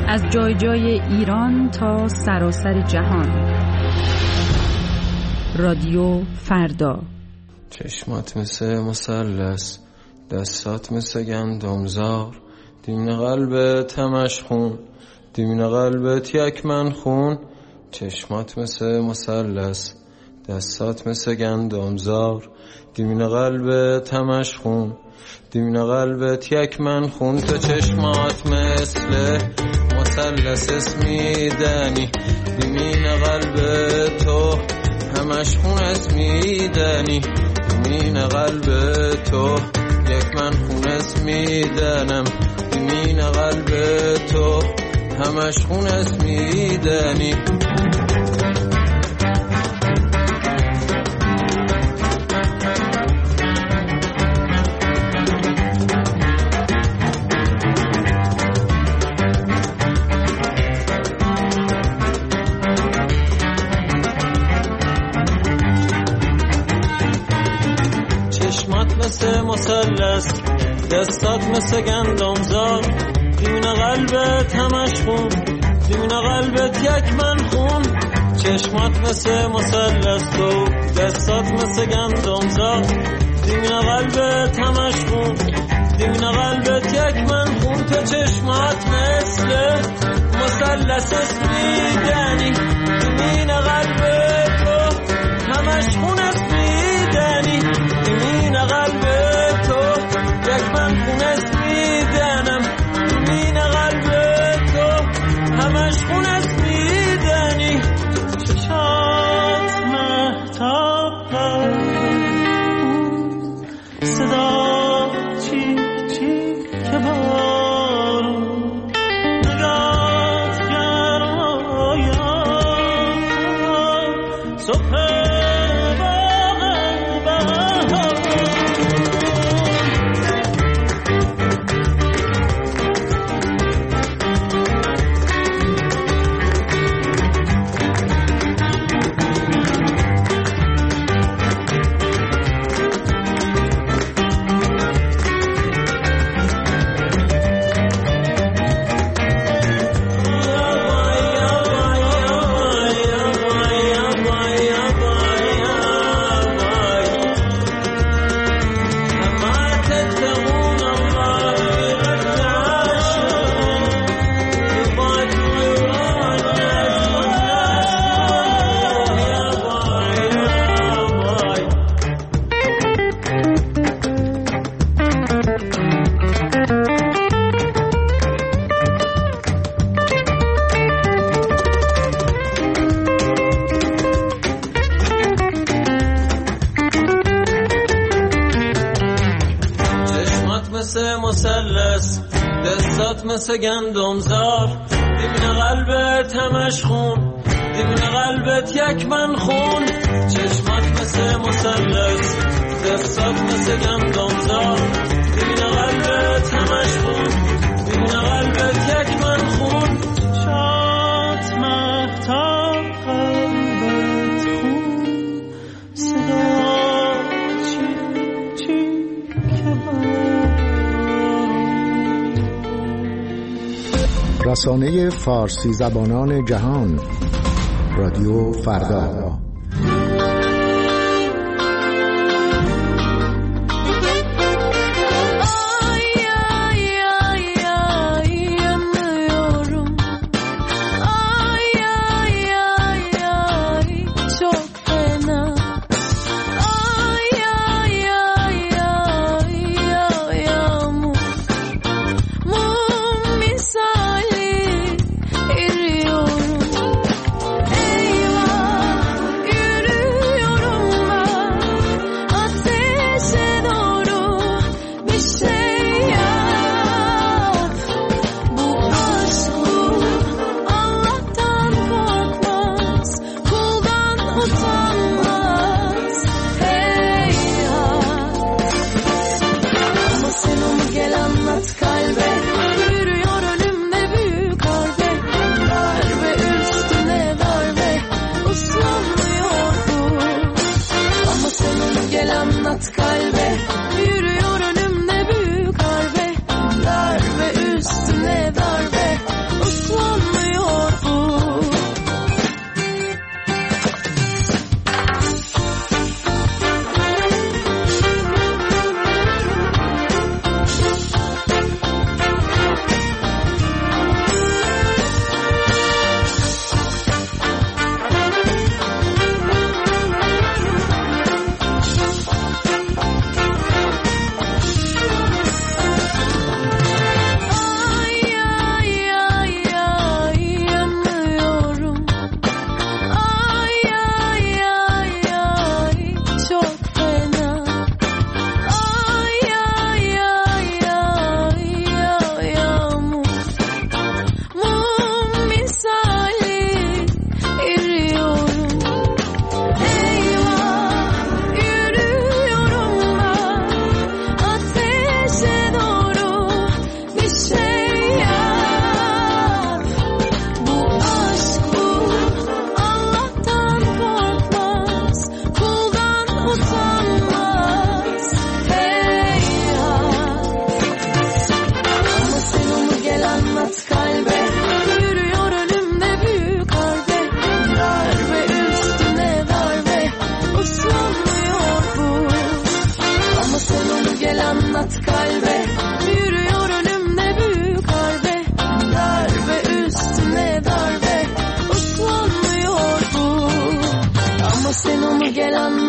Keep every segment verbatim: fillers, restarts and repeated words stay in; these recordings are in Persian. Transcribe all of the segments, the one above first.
از جای جای ایران تا سراسر جهان. رادیو فردا. چشمات مثل مثلث، دستات مثل گندمزار، دیمن قلبت همش خون، دیمن قلبت یک من خون. چشمات مثل مثلث، دستات مثل گندمزار، دیمن قلبت همش خون، دیمن قلبت یک من خون. تو چشمات مثل مثلث اسمیدنی، دیمین قلب تو همش خون اسمیدنی، دیمین قلب تو یک من خون اسمیدنم، دیمین قلب تو همش خون اسمیدنی. مثل مثلث، دستات مثل گندمزار، دیمین قلبت همش خون، دیمین قلبت یک من خون. چشمات مثل مثلث تو، دستات مثل گندمزار، دیمین قلبت همش خون، دیمین قلبت یک من خون. تو چشمات مثل مثلث اسمیدنی، دیمین قلبت تو همش خون اسمیدنی، دیمین قلب تو یک من خون اسمیدنم، دیمین قلب تو همش خون اسمیدنی. چشات مهتاب صدا چی چی که بارون نگات گرمایا صبح مثلث، دستات مثل گندمزار، دیمین قلبت همش خون، دیمین قلبت یک من خون. چشمات مثل مثلث، دستات مثل گندمزار، دیمین قلبت همش خون، دیمین قلبت یک من خون. چشمات مهتاب قلبت خون، صدا چی چی که رسانه فارسی زبانان جهان. رادیو فردا.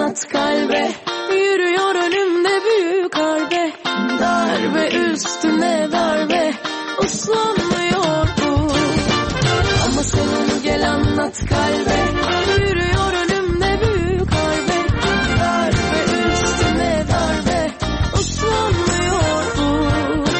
anlat kalbe. Yürüyor önümde büyük harbe, darbe üstüne darbe, uslanmıyor bu. Ama sen onu gel anlat kalbe. Yürüyor önümde büyük harbe, darbe üstüne darbe, uslanmıyor bu.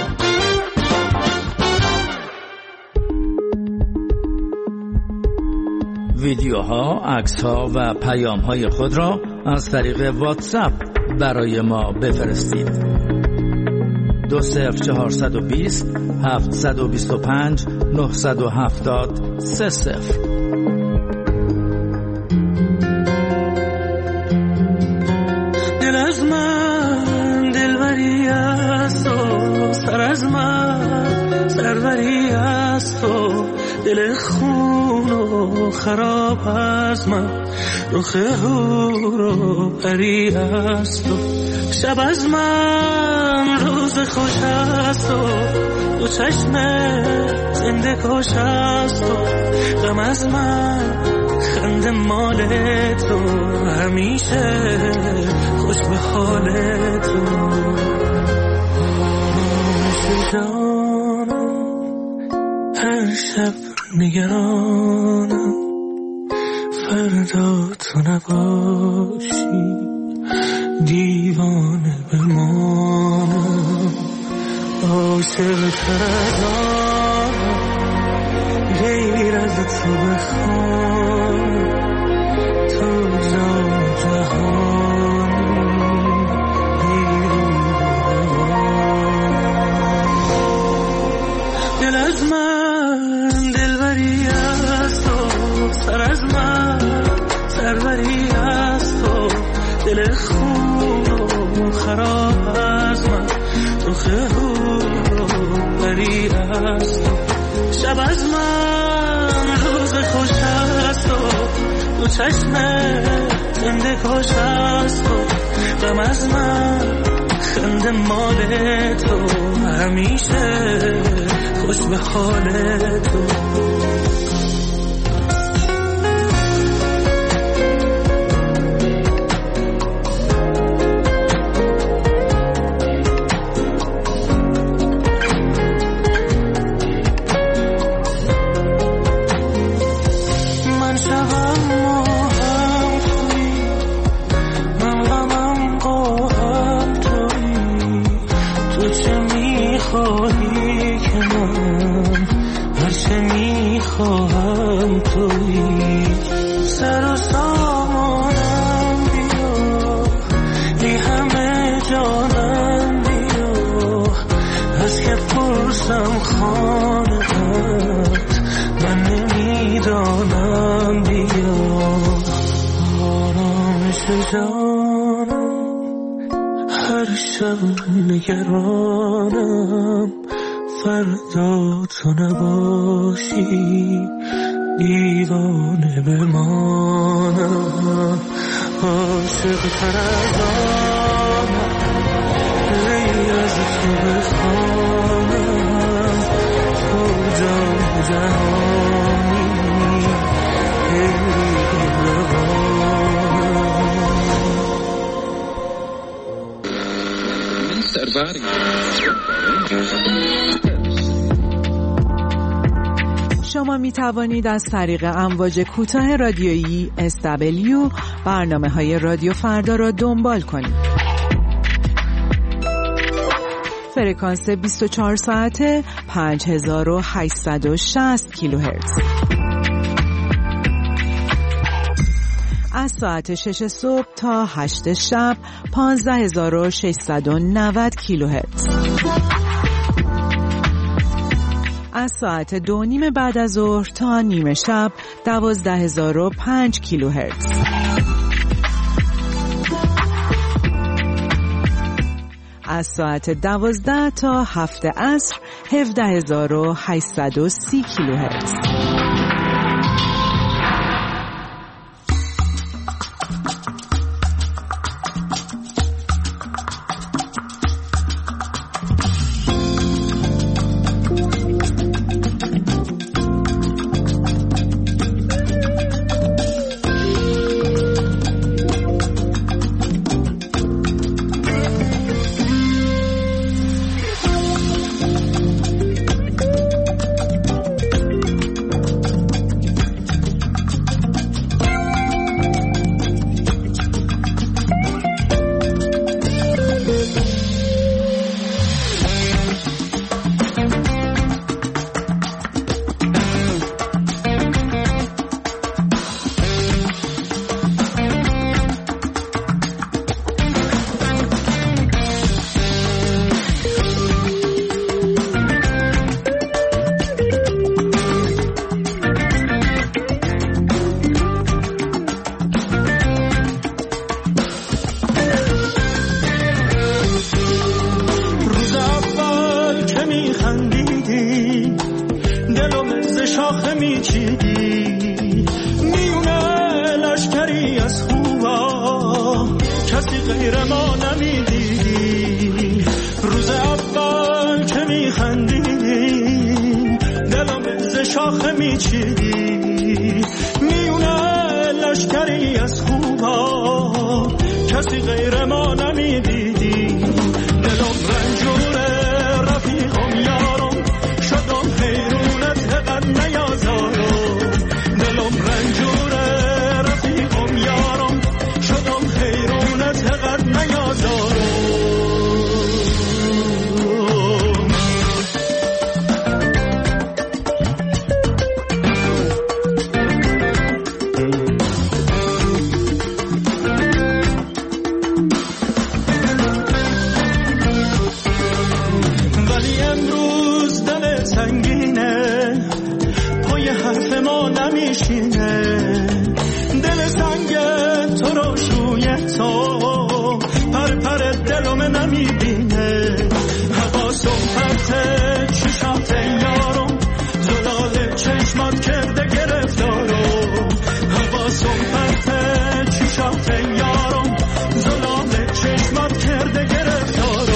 ویدیوها، عکس‌ها و پیام‌های خود را از طریق واتساپ برای ما بفرستید. دو صفر چهارصد و بیست هفتصد و بیست و پنج نهصد و هفتاد سه صفر. دل از من دلبری است و سر از من سروری است و دل خون و خراب از من رخ هور و پری است و شب از من روز خوش است و دو چشم زنده کش است و غم از من خنده مال تو همیشه خوش به حال تو. جانم هر شب نگرانم فردا تو نباشی دیوانه بمانم عاشق تر از آنم غیر از تو بخوام تو جان جهانی دل از من دلبری است و سر از من سروری است و دل خون و خراب از من رخ هور و پری است و شب از من روز خوش است و دو چشم زنده کش است و غم از من خنده مال تو همیشه خوش به حال تو. نگرانم فردا تو نباشی دیوانه بمانم عاشق تر از آنم غیر از تو بخوانم تو جان جهانی شما می توانید از طریق امواج کوتاه رادیویی اس دبلیو برنامه های رادیو فردا را دنبال کنید. فرکانس بیست و چهار ساعته پنج هزار و هشتصد و شصت کیلوهرتز. از ساعت شش صبح تا هشت شب پانزده هزار و ششصد و نود کیلوهرتز. از ساعت دو نیم بعد از ظهر تا نیمه شب دوازده هزار و پنج کیلوهرتز. از ساعت دوازده تا هفت عصر هفده هزار و هشتصد و سی کیلوهرتز. شاخه میچیدی میونه لشکری از خوبا کسی غیر ما نمیدیدی روز اول که میخندیدیم دلم ز شاخه میچیدی میونه لشکری از خوبا کسی غیر ما نمیدیدی دلم رنجوره رفیقم یارم شدم حیرونت قد نیازارم دلم رنجوره رفیقم یارم شدم حیرونت قد نیازارم دل سنگ تو رو شوی تو پر پر دلم نمیبینه حواسم پرته چشات یارم زلال چشمات کرده گرفتارم حواسم پرته چشات یارم زلال چشمات کرده گرفتارم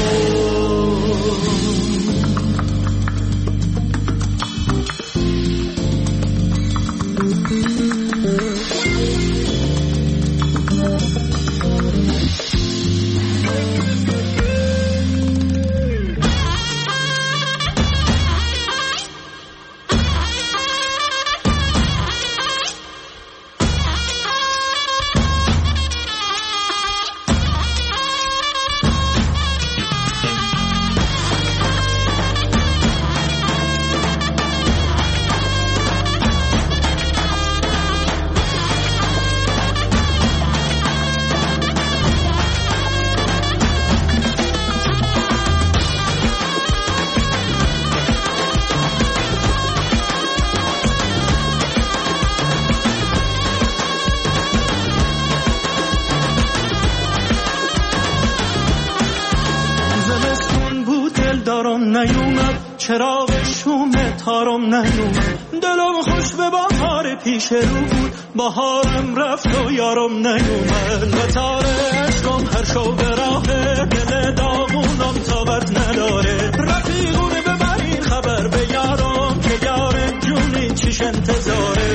چراغ شوم تارم نیومد دلم خوش به بهار پیش رو بود بهارم رفت و یارم نیومد لطار عشقم هر شو به راه دل داغونم طاقت نداره رفیقونه ببرین خبر به یارم که یار جونی چیش انتظاره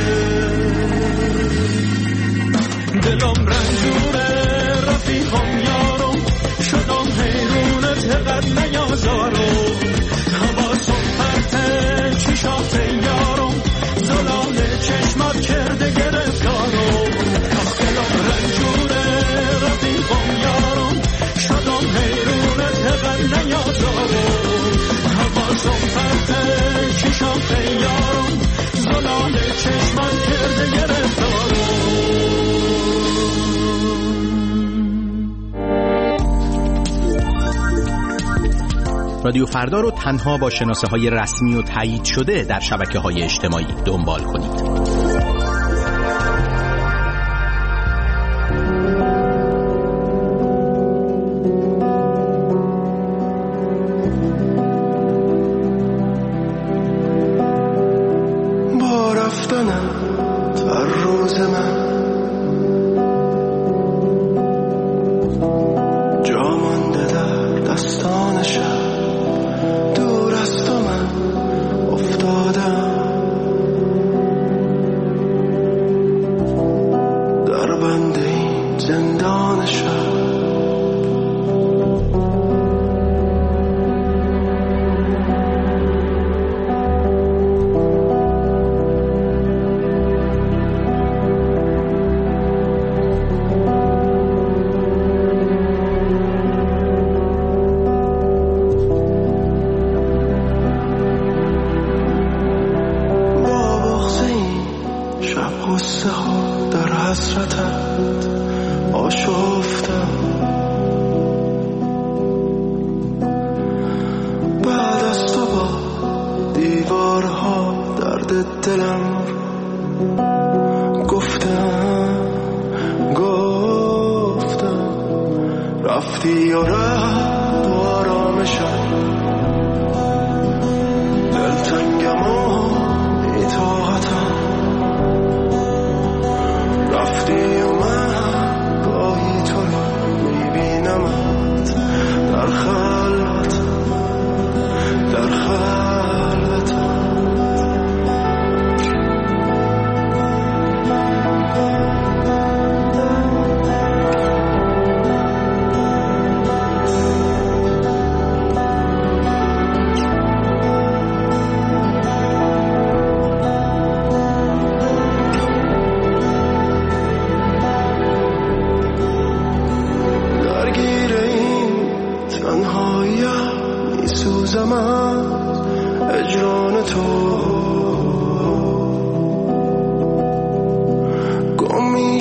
دلم رنجوره رفیقم یارم شدم حیرونت قد نیازارم چشات یارم زلال چشمات کرده گرفتارم دلم رنجوره رفیقم یارم شدم حیرونت قد نیازارم حواسم پرته چشات یارم زلال چشمات کرده گرفتارم رادیو فردا رو تنها با شناسه های رسمی و تایید شده در شبکه های اجتماعی دنبال کنید. با رفتنم تا روز من جا مانده در دستان شب دور از تو من افتادم در بند این زندان شب دلتنگم و بی‌طاقتم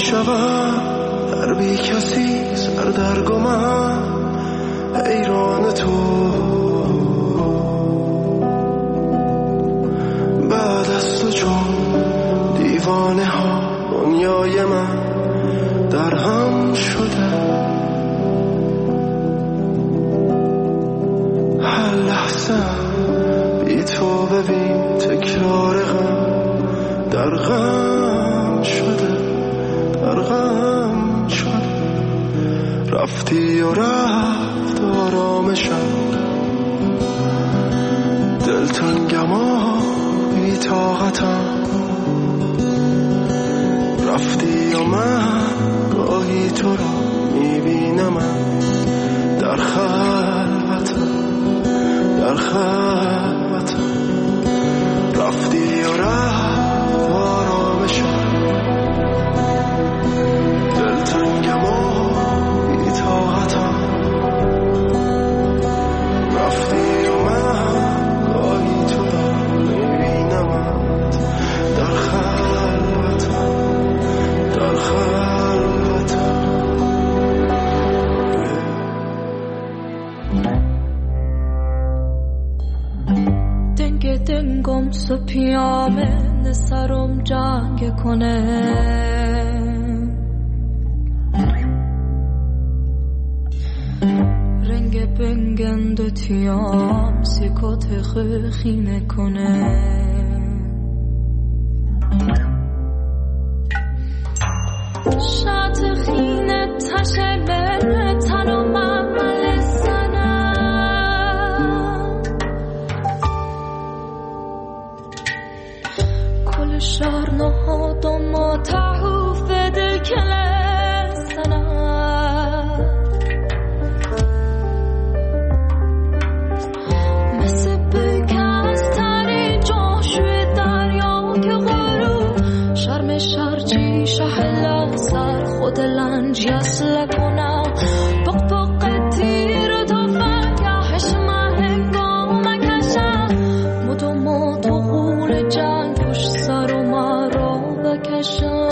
شوم در بی کسی سردرگمم حیران تو بعد از تو چون دیوانه ها دنیای من در هم شده هر لحظه بی تو ببین تکرار غم در غم شده در غم شده رفتی و رفت آرامشم دلتنگم و بی طاقتم رفتی و من گاهی تو را میبینم در خلوتم در خلوتم رفتی و رفت آرامشم دلتنگم و بی طاقتم رفتی و من گاهی تو را میبینم در خلوتم در خلوتم دنگ دنگم سپیامه سرم جنگ کنه رنگ بنگند تیام سیکات خیمه کنه شات خینه تشه بره تنم عمل سنم کل شهر نهادم و تحوف دل کله سنم مثل بکستری جاشوی دریا که غروب شرم شرجی شهلا سر خود لنج یسل کنم بق بق تیر تو فگهش مهنگام کشم مدو مدو غول جنگ پشت سر و مرا بکشم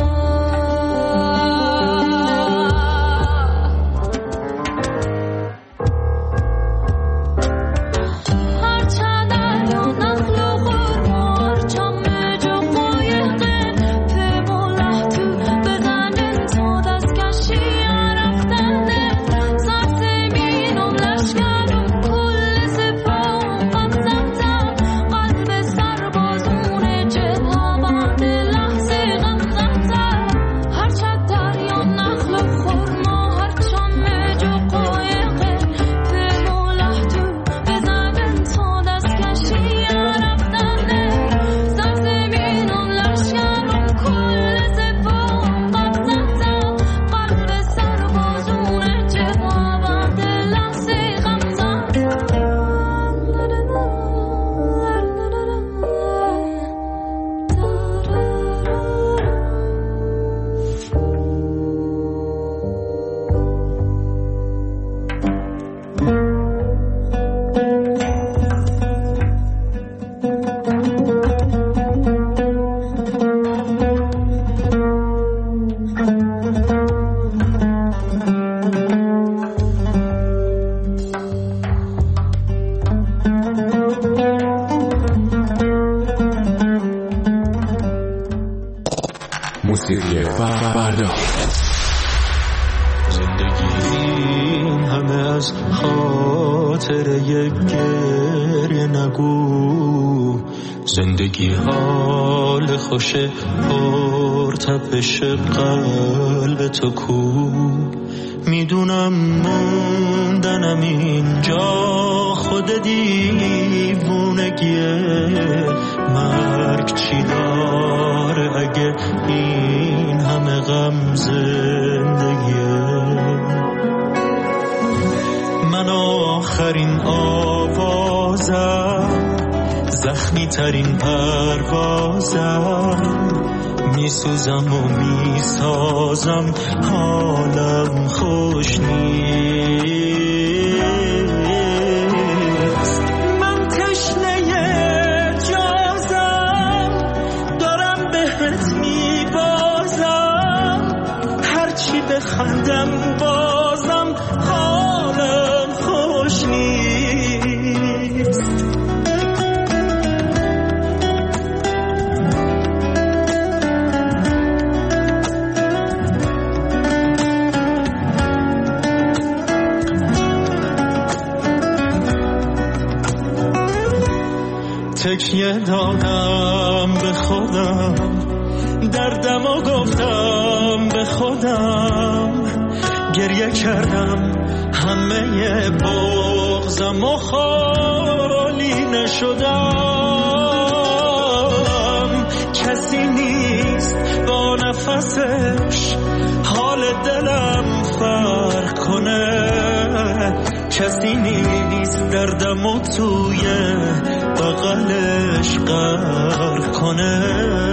موسیقی فردا. زندگی همه از خاطر یک گریه نگو، زندگی حال خوش پر تپش قلب تو کو. میدونم موندنم اینجا خود دیوونگیه، مرگ چی داره اگه این همه غم زندگیه. من آخرین آوازم، زخمی ترین پروازم، میسوزم و میسازم، حالم خوش نیست. من تشنه جازم، دارم بهت میبازم، من بازم حالم خوش نیست. تکیه دادم به خودم، دردم و گفتم به خودم، گریه کردم همه بغضم و خالی نشدم. کسی نیست با نفسش حال دلم فرق کنه، کسی نیست دردم و توی بغلش غرق کنه.